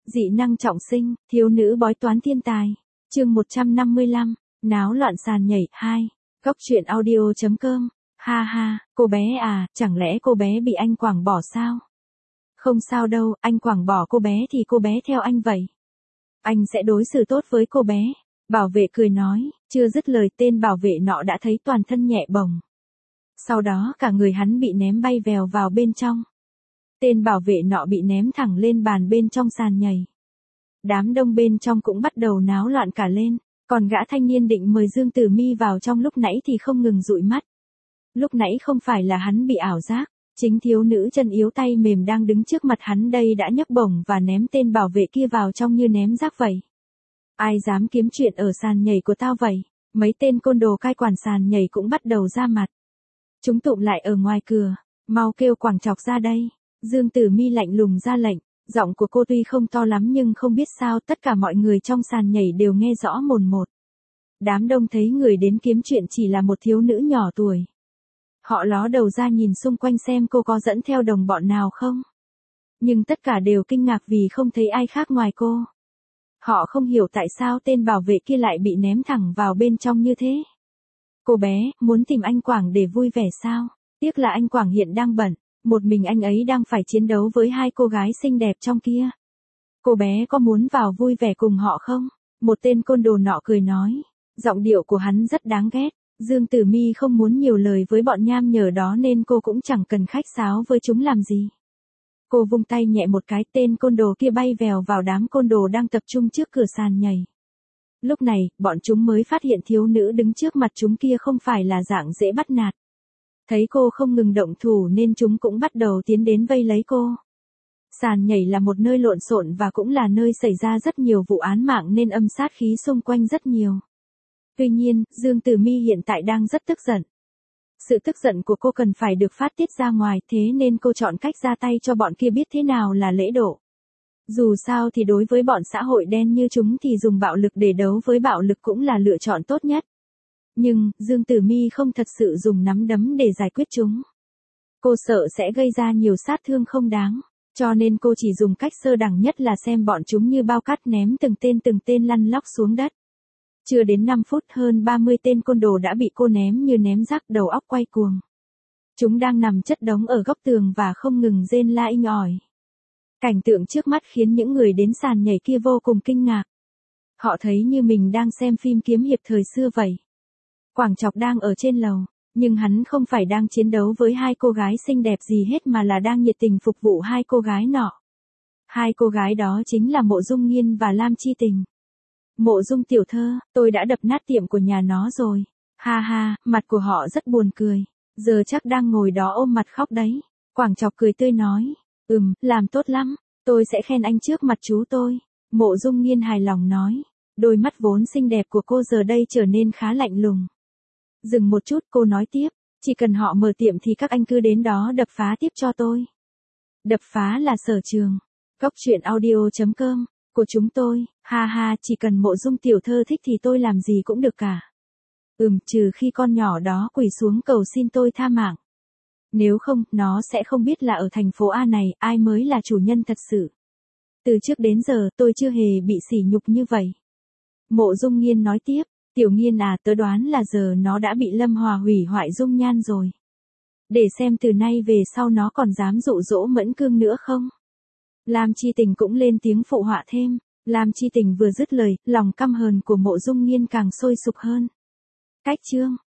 Dị năng trọng sinh, thiếu nữ bói toán thiên tài. Chương 155, náo loạn sàn nhảy 2. Góc truyện audio.com. Ha ha, cô bé à, chẳng lẽ cô bé bị anh Quảng bỏ sao? Không sao đâu, anh Quảng bỏ cô bé thì cô bé theo anh vậy. Anh sẽ đối xử tốt với cô bé. Bảo vệ cười nói, chưa dứt lời tên bảo vệ nọ đã thấy toàn thân nhẹ bồng. Sau đó cả người hắn bị ném bay vèo vào bên trong. Tên bảo vệ nọ bị ném thẳng lên bàn bên trong sàn nhảy. Đám đông bên trong cũng bắt đầu náo loạn cả lên, còn gã thanh niên định mời Dương Tử Mi vào trong lúc nãy thì không ngừng dụi mắt. Lúc nãy không phải là hắn bị ảo giác, chính thiếu nữ chân yếu tay mềm đang đứng trước mặt hắn đây đã nhấc bổng và ném tên bảo vệ kia vào trong như ném rác vậy. Ai dám kiếm chuyện ở sàn nhảy của tao vậy? Mấy tên côn đồ cai quản sàn nhảy cũng bắt đầu ra mặt. Chúng tụm lại ở ngoài cửa, mau kêu Quảng Trọc ra đây. Dương Tử Mi lạnh lùng ra lệnh, giọng của cô tuy không to lắm nhưng không biết sao tất cả mọi người trong sàn nhảy đều nghe rõ mồn một. Đám đông thấy người đến kiếm chuyện chỉ là một thiếu nữ nhỏ tuổi. Họ ló đầu ra nhìn xung quanh xem cô có dẫn theo đồng bọn nào không. Nhưng tất cả đều kinh ngạc vì không thấy ai khác ngoài cô. Họ không hiểu tại sao tên bảo vệ kia lại bị ném thẳng vào bên trong như thế. Cô bé, muốn tìm anh Quảng để vui vẻ sao? Tiếc là anh Quảng hiện đang bận. Một mình anh ấy đang phải chiến đấu với hai cô gái xinh đẹp trong kia. Cô bé có muốn vào vui vẻ cùng họ không? Một tên côn đồ nọ cười nói. Giọng điệu của hắn rất đáng ghét. Dương Tử Mi không muốn nhiều lời với bọn nham nhở đó nên cô cũng chẳng cần khách sáo với chúng làm gì. Cô vung tay nhẹ một cái, tên côn đồ kia bay vèo vào đám côn đồ đang tập trung trước cửa sàn nhảy. Lúc này, bọn chúng mới phát hiện thiếu nữ đứng trước mặt chúng kia không phải là dạng dễ bắt nạt. Thấy cô không ngừng động thủ nên chúng cũng bắt đầu tiến đến vây lấy cô. Sàn nhảy là một nơi lộn xộn và cũng là nơi xảy ra rất nhiều vụ án mạng nên âm sát khí xung quanh rất nhiều. Tuy nhiên, Dương Tử Mi hiện tại đang rất tức giận. Sự tức giận của cô cần phải được phát tiết ra ngoài, thế nên cô chọn cách ra tay cho bọn kia biết thế nào là lễ độ. Dù sao thì đối với bọn xã hội đen như chúng thì dùng bạo lực để đấu với bạo lực cũng là lựa chọn tốt nhất. Nhưng, Dương Tử Mi không thật sự dùng nắm đấm để giải quyết chúng. Cô sợ sẽ gây ra nhiều sát thương không đáng, cho nên cô chỉ dùng cách sơ đẳng nhất là xem bọn chúng như bao cát ném từng tên lăn lóc xuống đất. Chưa đến 5 phút hơn 30 tên côn đồ đã bị cô ném như ném rác, đầu óc quay cuồng. Chúng đang nằm chất đống ở góc tường và không ngừng rên la inh ỏi. Cảnh tượng trước mắt khiến những người đến sàn nhảy kia vô cùng kinh ngạc. Họ thấy như mình đang xem phim kiếm hiệp thời xưa vậy. Quảng Trọc đang ở trên lầu, nhưng hắn không phải đang chiến đấu với hai cô gái xinh đẹp gì hết mà là đang nhiệt tình phục vụ hai cô gái nọ. Hai cô gái đó chính là Mộ Dung Nghiên và Lam Chi Tình. Mộ Dung tiểu thơ, tôi đã đập nát tiệm của nhà nó rồi. Ha ha, mặt của họ rất buồn cười. Giờ chắc đang ngồi đó ôm mặt khóc đấy. Quảng Trọc cười tươi nói. Làm tốt lắm. Tôi sẽ khen anh trước mặt chú tôi. Mộ Dung Nghiên hài lòng nói. Đôi mắt vốn xinh đẹp của cô giờ đây trở nên khá lạnh lùng. Dừng một chút cô nói tiếp. Chỉ cần họ mở tiệm thì các anh cứ đến đó đập phá tiếp cho tôi. Đập phá là sở trường. Góc truyện audio.com. Của chúng tôi, ha ha, chỉ cần Mộ Dung tiểu thơ thích thì tôi làm gì cũng được cả. Trừ khi con nhỏ đó quỳ xuống cầu xin tôi tha mạng. Nếu không, nó sẽ không biết là ở thành phố A này, ai mới là chủ nhân thật sự. Từ trước đến giờ tôi chưa hề bị sỉ nhục như vậy. Mộ Dung Nghiên nói tiếp, Tiểu Nghiên à, tớ đoán là giờ nó đã bị Lâm Hòa hủy hoại dung nhan rồi. Để xem từ nay về sau nó còn dám dụ dỗ Mẫn Cương nữa không? Lam Chi Tình cũng lên tiếng phụ họa thêm. Lam Chi Tình vừa dứt lời, lòng căm hờn của Mộ Dung Nghiên càng sôi sục hơn. Cách chương